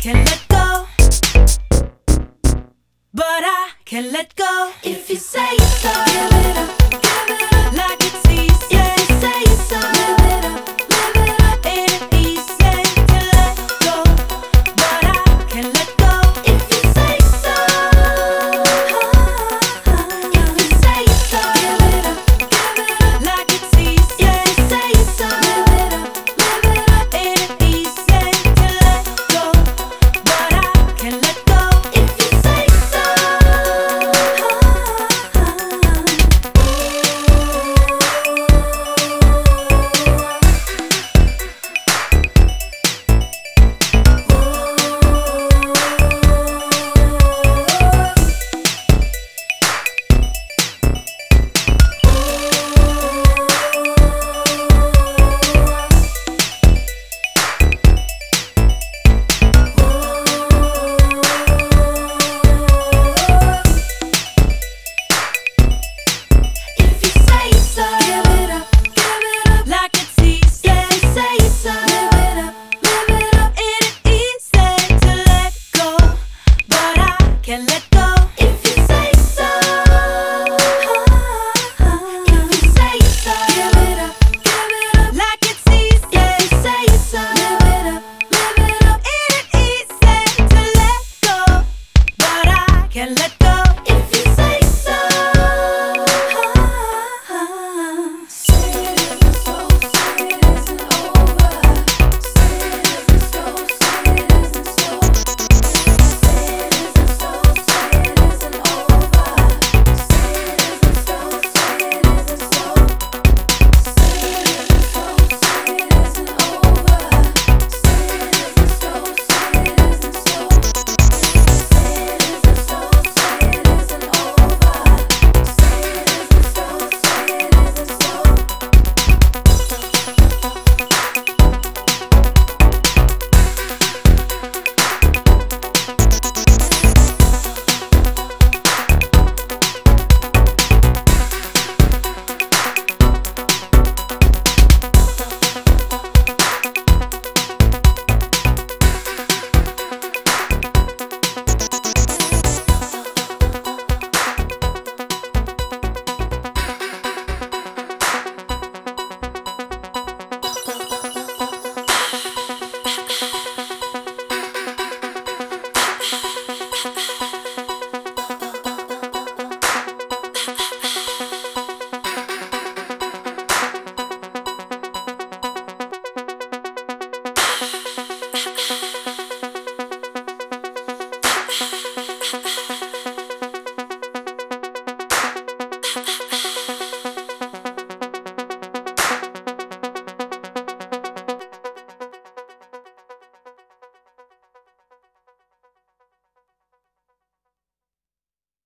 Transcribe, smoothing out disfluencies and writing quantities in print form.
can't let go, but I can't let go. If you say so, give it up, like it's easy. If you say so, live it up, it ain't easy to let go, but I can't let go. If you say so, if you say so, give it up, like it's easy. If you say so, live it up, it ain't easy to let go, but I can't let go. If you say so. If you say so, give it up, like it's easy. If you say so, live it up, it ain't easy to let go, but I can't let go. If you say so, if you say so, give it up, like it's easy. If you say so, live it up, it ain't easy to let go, but I can't let go. If you say so. Say it isn't so, say it isn't over. Say it isn't so, say it isn't so. Say it isn't so, say it isn't over. Say it isn't so, say it isn't so. Say it isn't so, say it isn't over. Say it isn't so, say it isn't so. Say it isn't so, say it isn't over. Say it isn't so, say it isn't so.